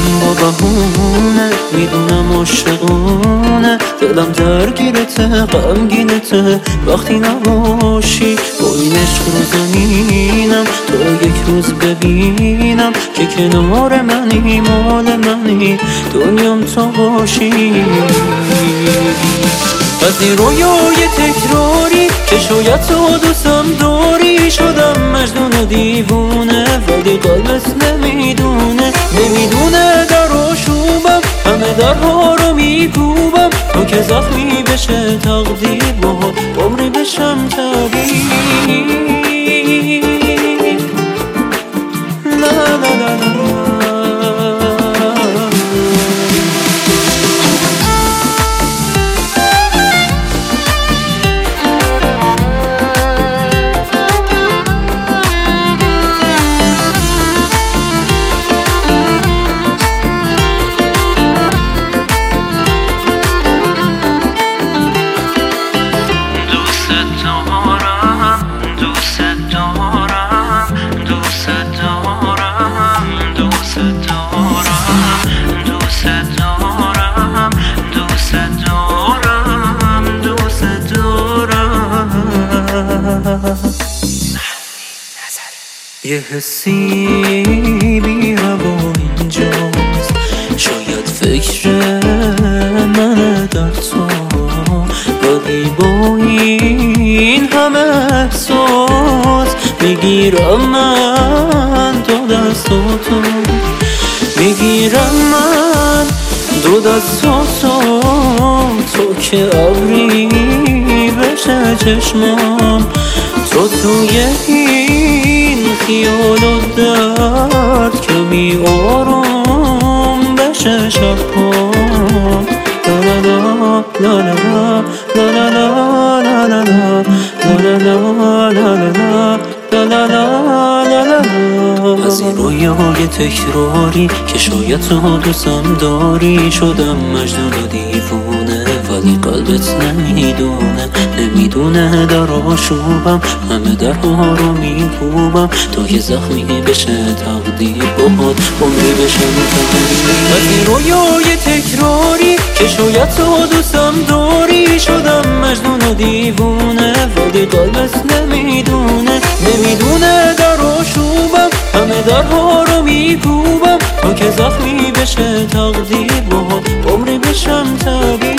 با بهونه، میدونم عاشقونه، دلم درگیرته غمگینته وقتی نباشی. با این عشق رو زمینم تو رو یک روز ببینم که کنار منی، مال منی، دنیام تو باشی. از این رویای تکراری که شاید تو دوستم داری، شدم مجنون دیوونه ولی قلبت نمیدونه. در آشوبم همه درها رو میکوبم تا که زخمی بشه تقدیر، باهات عمری بشم طبیب. لا لا لا لا یه حسی بی هوا اینجاست، شاید فکر من در تو، ولی با این همه احساس میگیرم من دو دستاتو، میگیرم من دو دستاتو، تو که ابری بشه چشمام، تو توی این خیال و درد که می آروم بشه شبام. لا لا لا لا لا لا لا لا لا لا لا. از این رویای تکراری که شاید تو دوستم داری، شدم مجنون و دیوونه ولی قلبت نمیدونه. در آشوبم همه درها رو میکوبم تا که زخمی بشه تقدیر، باهات عمری بشم طبیب. از این رویای تکراری که شاید تو دوستم داری، شدم مجنون و دیوونه ولی قلبت نمیدونه. در آشوبم همه درها رو میکوبم تا که زخمی بشه تقدیر، باهات عمری بشم طبیب.